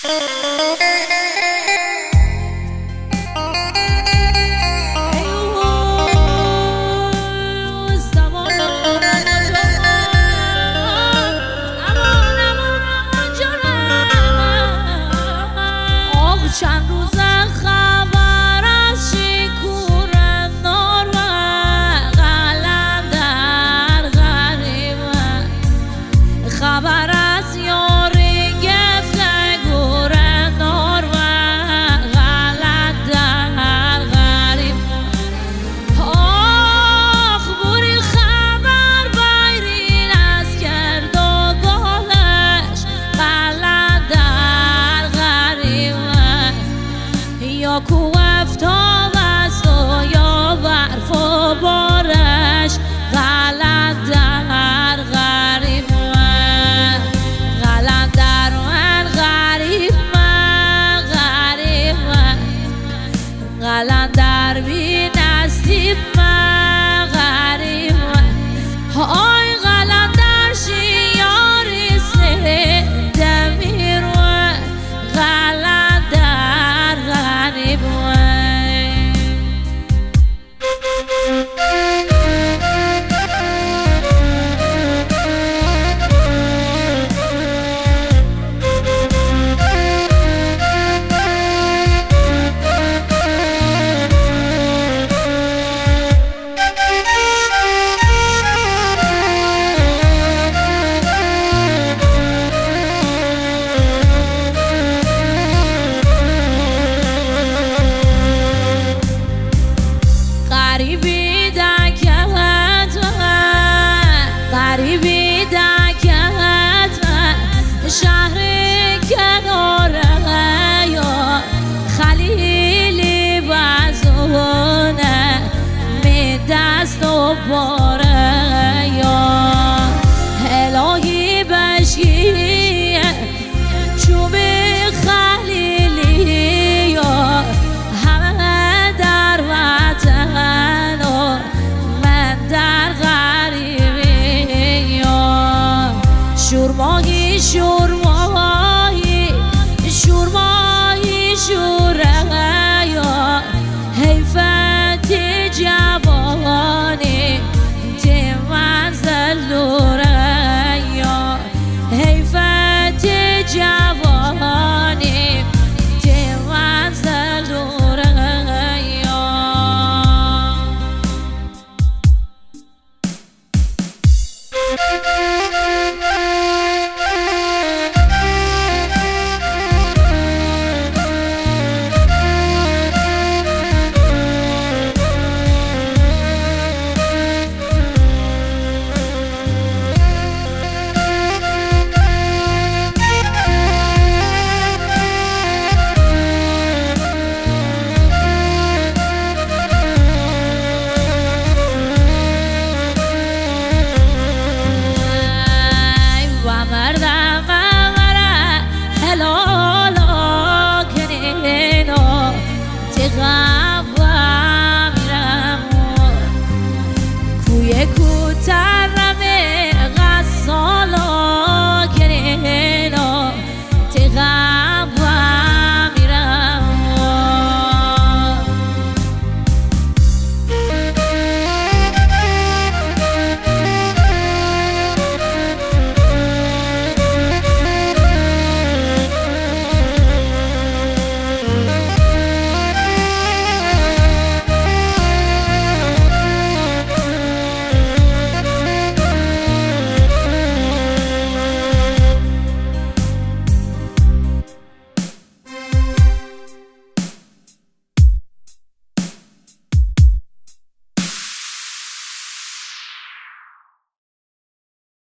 چند روز خبر از شکور نروژ قلندر غریبه، خبر از یاری گفتگور نروژ قلندر غریبه. آخ بوری خبر بیرین از کرد و گلش قلندر غریبه، یا کو افتاب است و یا برف و بارش قلندر غریب من، قلندر من غریب من، غریب من قلندر بی نصیب من، غریب من. آی قلندر شیاری سهده میروه قلندر غریب من. غریبی دکت من، غریبی دکت من، شهر کناره یا خلیلی بزونه می دست و باره یا الهی بشگیه چوب خلیلی یا همه در وطن و من در غریبی یا شورماهی شورماهی شورماهی شوره یا حیفت جوانی تی منزل دوره یا حیفت جوانی تی منزل دوره یا